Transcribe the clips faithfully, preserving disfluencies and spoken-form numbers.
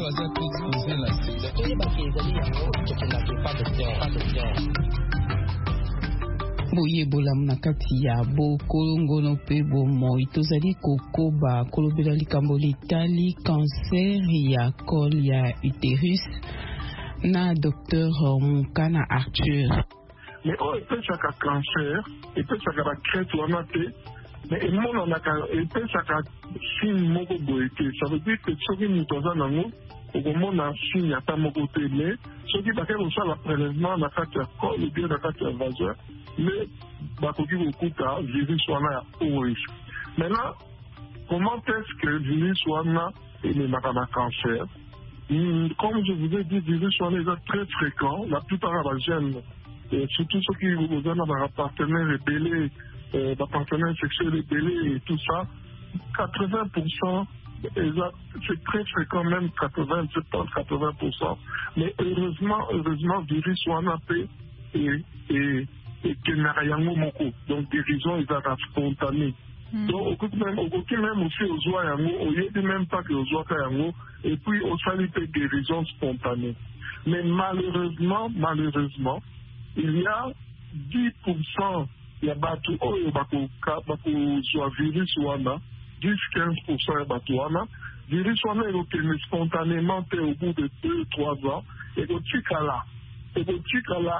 baza prédisposé na sida toyeba ke ezali yango tokendaki pas docteur pas docteur boyebola na kati ya bokolongono mpe bomoi tozali kokoba kolobela likambo litali cancer ya col ya utérus na docteur Mukana Arthur. Mais oh, epesaka cancer epesaka bacrete wana te mais emonanaka epesaka signe moko boye te. Ça veut dire que soki moto aza nango okomona signe ata moko te, mais soki bakei kosala prélèvement na kati ya col ou bien na kati ya vagin mais bakoki kokuta virus wana ya haut risque. Maintenant, comment est-ce que virus wana ememaka na cancer? Comme je vous ai dit, virus wana est très fréquent. La plupart des jeunes, et surtout ceux qui ont des partenaires rebellés, des partenaires sexuels rebellés et tout ça, quatre-vingts pour cent, c'est très fréquent, même quatre-vingts, je pense quatre-vingts pour cent. Mais heureusement, heureusement, virus wana peut et et et que n'ayango moko. Donc guérison est spontanée. Mm. Donc au même au côté même aussi aux joies yango, au lieu de même pas que aux joies yango, et puis au salut de guérison spontanée. Mais malheureusement, malheureusement, il y a dix pour cent il y a batu oyo bako bako joie virus wana, dix à quinze pour cent ya batu wana, virus wana est spontanément au bout de deux trois ans et au tikala. Et au tikala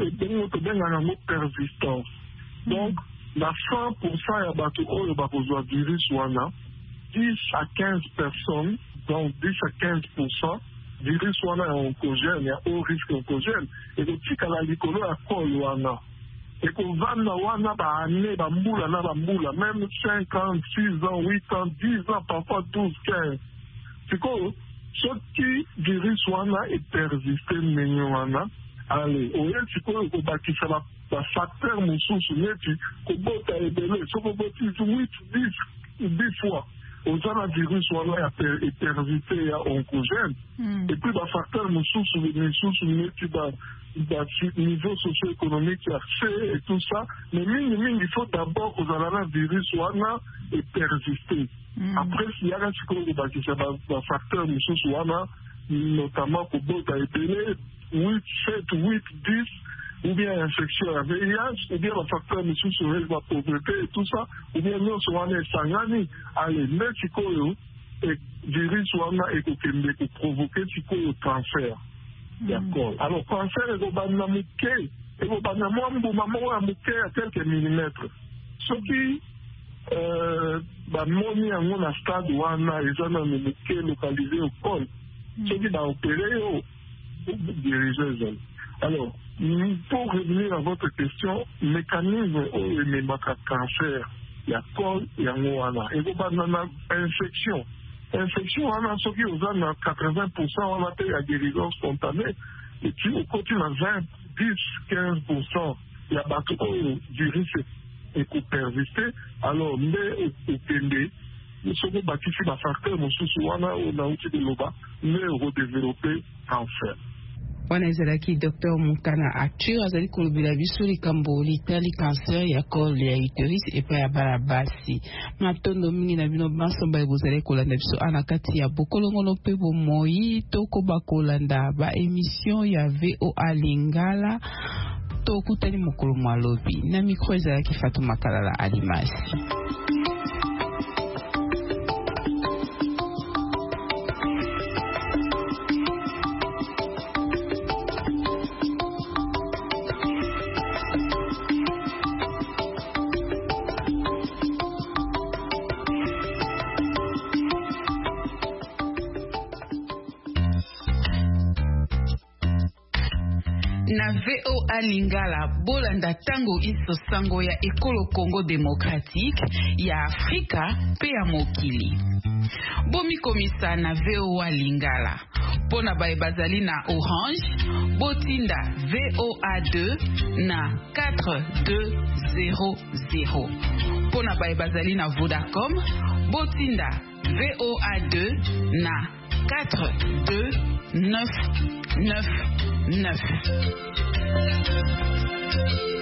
persistance. Donc, la cent pour cent ya bato oyo bakozwa virus wana, dix à quinze personnes, donc dix à quinze pour cent, virus wana ya oncogène, ya haut risque oncogène, et le tikala likolo ya col wana. Et qu'on vanda wana ba année, ba mbula na ba mbula, même cinquante, six ans, huit ans, dix ans, parfois douze, quinze. C'est quoi? Ce qui virus wana est persisté menyo wana, allez, au lieu de bâtir la facteur mosusu neti kobota ebele soko boti huit dix dix fois aux gens virus wana est persisté ya oncogène et puis la facteur mosusu mosusu neti ba ba niveau socio-économique ya fait et tout ça, mais mingi mingi il faut d'abord que la virus wana est persisté. Après s'il y a un psychologue bâtir la facteur mosusu wana notamment kobota ebele huit, sept, huit, dix, ou bien infection à V I H, ou bien le facteur de sous-soleil, la pauvreté et tout ça, ou bien nous sommes en Sangani, allez, mais si vous et virus et que provoquer si vous cancer. D'accord. Alors, cancer est au banamouké, et au banamouambo, maman a mouké à quelques millimètres. Ce qui, euh, bah, moni en mon stade où on a les gens mouké localisés au col. Ce qui va opérer au diriger. Alors, pour revenir à votre question, mécanisme où il y a cancer, il y a col, il y a moana. Et vous avez une infection. Infection, on a ce qui est quatre-vingts pour cent, on a fait la guérison spontanée. Et puis, au côté, on a vingt, dix, quinze pour cent, il y a battu au virus et pour persister. Alors, mais au P D, nous sommes bâtis sur la facteur, nous sommes on a outil de l'Oba, mais redévelopper cancer. wana ezalaki docteur Mukana Arthur azali kolobela biso likambo litali cancer ya col ya utérus epai ya bana basi matondo mingi na bino bansomba ebozali kolanda biso ana kati ya bokolongono mpe bomoi tokoba kolanda ba émission ya V O A Lingala tokutani mokolo malobi na micro ezalaki Fatuma Kalala Alimasi. Na V O A Lingala bolanda tango iso sango ya ekolo Congo démocratique ya Afrika pe ya mokili. Bomi komisa na V O A Lingala. Pona bae bazali na Orange, botinda V O A deux na quatre deux zéro zéro. Pona bae bazali na Vodacom, botinda V O A deux na quatre deux neuf neuf neuf.